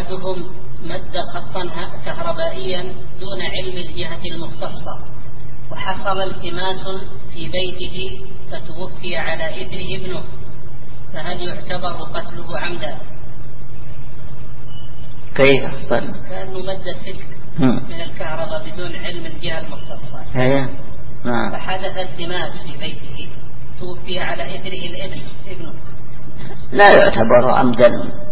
أحدهم مد خطا كهربائيا دون علم الجهة المختصة، وحصل التماس في بيته فتوفي على إثره ابنه، فهل يعتبر قتله عمدا؟ كيف؟ طيب. كأنه مد سلك من الكهرباء بدون علم الجهة المختصة. نعم. فحدث التماس في بيته، توفي على إثره ابنه. لا يعتبر عمدا،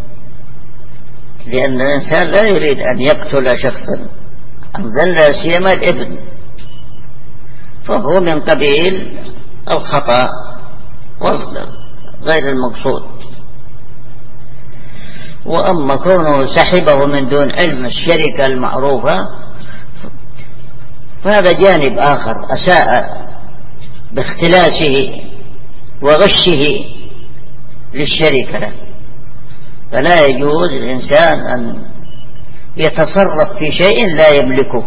لأن الإنسان لا يريد أن يقتل شخصا عمدا، لا سيما الابن، فهو من قبيل الخطأ غير المقصود. وأما كونه سحبه من دون علم الشركة المعروفة فهذا جانب آخر، أساء باختلاسه وغشه للشركة، فلا يجوز للإنسان أن يتصرف في شيء لا يملكه،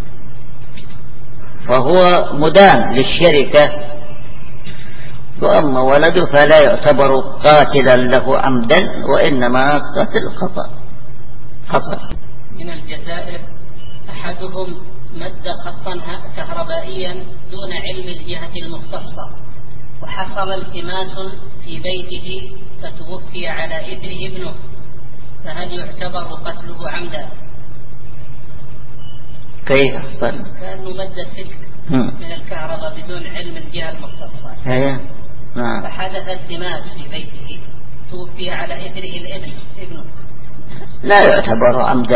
فهو مدان للشركة. وأما ولده فلا يعتبر قاتلا له عمدا، وإنما قتل خطأ. من الجزائر أحدهم مد خطا كهربائيا دون علم الجهة المختصة، وحصل التماس في بيته فتوفي على إثره ابنه، فهل يعتبر قتله عمدا؟ كيف؟ طيب. كأنه مد سلك من الكهرباء بدون علم الجهة المختصة. نعم. فحدث التماس في بيته، توفي على إثره ابنه. لا يعتبر عمدا،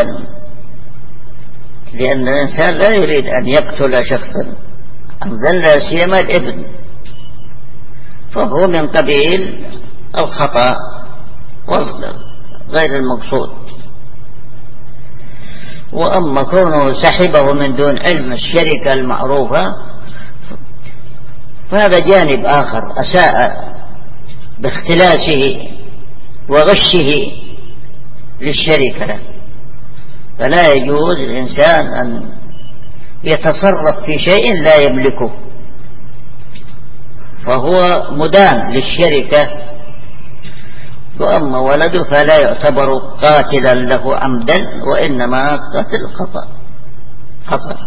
لأن الإنسان لا يريد أن يقتل شخصا عمدا، لا سيما الابن، فهو من قبيل الخطأ غير المقصود. وأما كونه سحبه من دون علم الشركة المعروفة فهذا جانب آخر، أساء باختلاسه وغشه للشركة، فلا يجوز للإنسان أن يتصرف في شيء لا يملكه، فهو مدان للشركة. وأما ولده فلا يعتبر قاتلا له عمدا، وإنما قتل خطأ.